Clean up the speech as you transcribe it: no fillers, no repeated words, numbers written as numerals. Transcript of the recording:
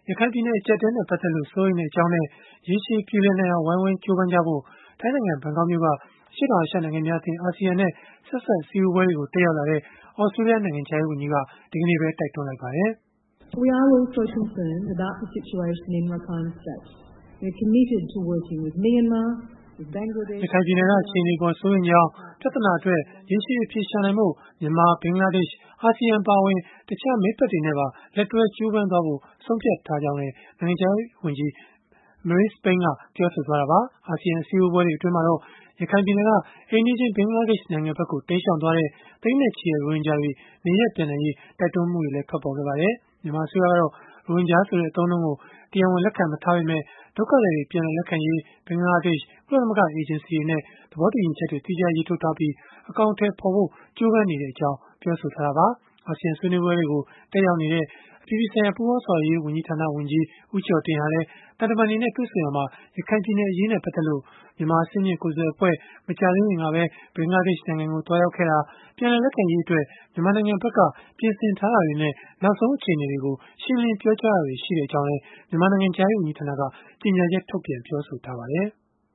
ရခိုင်ပြည်နယ်အကျပ်အတည်းနဲ့ ပတ်သက်လို့ စိုးရိမ်ကြောင်းနဲ့ ရေရှည်ပြေလည်နိုင်အောင် ဝိုင်းဝန်းကြိုးပမ်းကြဖို့ ထိုင်းနိုင်ငံ ဘန်ကောက်မြို့က အရှေ့တောင်အာရှ နိုင်ငံများအသင်း (အာဆီယံ) နဲ့ ဆက်စပ်အစည်းအဝေးတွေကို တက်ရောက်လာတဲ့ သြစတြေးလျ နိုင်ငံခြားရေးဝန်ကြီးက ဒီကနေ့ပဲ တိုက်တွန်းလိုက်ပါတယ်။ “ရခိုင်ပြည်နယ်က အခြေအနေအပေါ် စိုးရိမ်ကြောင်း၊ ပြဿနာအတွက် ရေရှည်အဖြေရှာနိုင်ဖို့ မြန်မာ၊ ဘင်္ဂလားဒေ့ရှ်၊ အာဆီယံ အပါအဝင် တခြားမိတ်ဖက်တွေနဲ့ပါ လက်တွဲကြိုးပမ်းသွားဖို့ ဆုံးဖြတ်ထားကြောင်း” လည်း နိုင်ငံခြားရေးဝန်ကြီး Marise Payne ကပြောဆိုသွားတာပါ။ အာဆီယံ အစည်းအဝေးတွေ အတွင်းမှာတော့ ရခိုင်ပြည်နယ်က အိမ်နီးချင်း ဘင်္ဂလားဒေ့ရှ်နိုင်ငံကို တိမ်းရှောင်သွားတဲ့ သိန်းနဲ့ချီတဲ့ ရိုဟင်ဂျာတွေ နေရပ်ပြန်နိုင်ရေး တိုက်တွန်းမှုတွေလည်း ထွက်ပေါ်ခဲ့ပါတယ်။ မြန်မာအစိုးရကတော့ ရိုဟင်ဂျာဆိုတဲ့ အသုံးအနှုန်းကို တရားဝင် လက်ခံမထားပေမဲ့ ဒုက္ခသည်တွေ ပြန်လည်လက်ခံရေး ဘင်္ဂလားဒေ့ရှ်၊ ကုလသမဂ္ဂ အေဂျင်စီတွေနဲ့ သဘောတူညီချက်တွေ သီးခြားရေးထိုးထားပြီး အကောင်အထည်ဖော်ဖို့ ကြိုးပမ်းနေကြောင်း ပြောဆိုထားတာပါ။ အာဆီယံ ဆွေးနွေးပွဲတွေကို တက်ရောက်နေတဲ့ အပြည်ပြည်ဆိုင်ရာ ပူးပေါင်းဆောင်ရွက်ရေး ဝန်ကြီးဌာန ဝန်ကြီး ဦးကျော်တင်ဟာလည်း သံတမန်တွေနဲ့ တွေ့ဆုံရာမှာ ရခိုင်ပြည်နယ် အရေးနဲ့ ပတ်သက်လို့ မြန်မာအဆင့်မြင့် ကိုယ်စားလှယ်အဖွဲ့ မကြာသေးခင်ကပဲ ဘင်္ဂလားဒေ့ရှ်နိုင်ငံကို သွားရောက်ခဲ့တာ၊ ပြန်လည်လက်ခံရေးအတွက် မြန်မာနိုင်ငံဘက်က ပြင်ဆင်ထားတာတွေနဲ့ နောက်ဆုံး အခြေအနေတွေကို ရှင်းလင်းပြောကြားတာတွေ ရှိကြောင်းလည်း မြန်မာနိုင်ငံခြားရေး ဝန်ကြီးဌာနက ကြေညာချက်ထုတ်ပြန် ပြောဆိုထားပါတယ်။